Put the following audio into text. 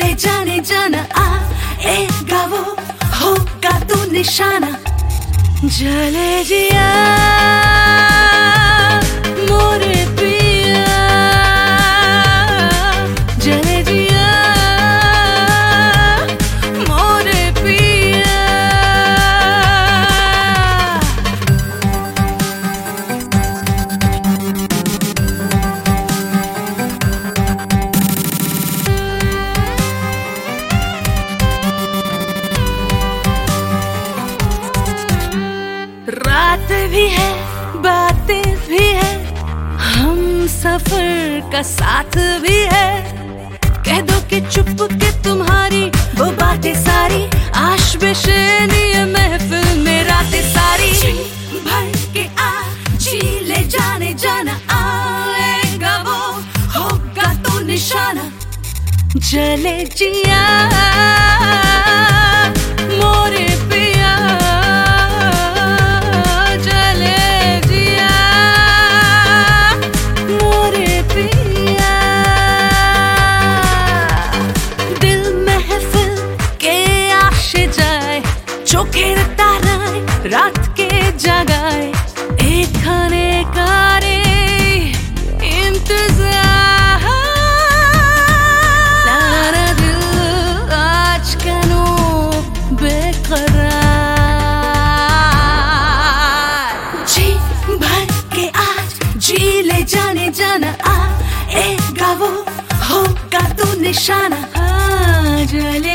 ले जाने जाना आएगा वो, होगा तू निशाना। जले जिया मोरे पिया, जले जिया मोरे पिया। रात भी है बातें भी है, हम सफर का साथ भी है। कह दो कि चुप के तुम्हारी वो बातें सारी, आश बेशेनी ये महफिल में रातें सारी। जी भर के जी ले जाने जाना आएगा वो, होगा तो निशाना। जले जिया मोरे पिया, रात के जगाए एक खाने का रे इंतजार। तारा दिल आज कनो बेकरार, जी भर के आज जी ले जाने जाना आएगा वो, होगा तू निशाना। जले